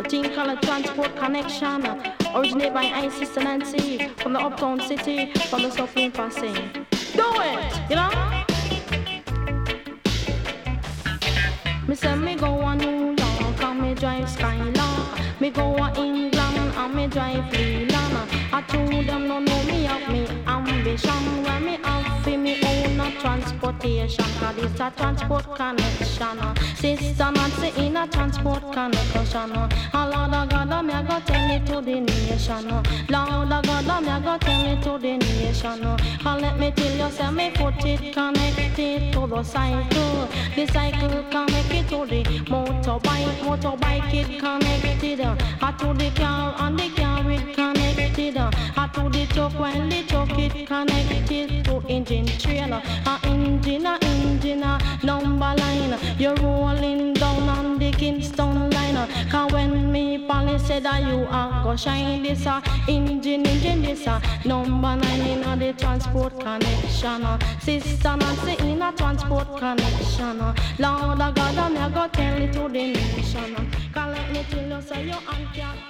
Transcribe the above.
The thing called a transport connection. Originated by I Sister Nancy from the uptown city, from the Supreme Posse. Do it, you know? Me say me go a New York and me drive Skylark. Me go a England and me drive Leland. I told them no know me have me ambition. Where me have for me own a transportation. Cause it's a transport connection. Sister Nancy in a transport connection. And Lord of God, me a go tell it to the nation. Lord of God, me a go tell it to the nation. And let me tell you, say me foot it connected to the cycle. The cycle connected to the motorbike. Motorbike it connected to the car, and the car it connected to the truck. When the truck it connected to engine trailer. Engine number line. You're rolling down on the Kingston line. Cause when me police said that you are go shine this engine this number 9 in the transport connection. Sister Nancy in a transport connection. Lord of God, me go tell it to the nation. Cause let me tell you, say you and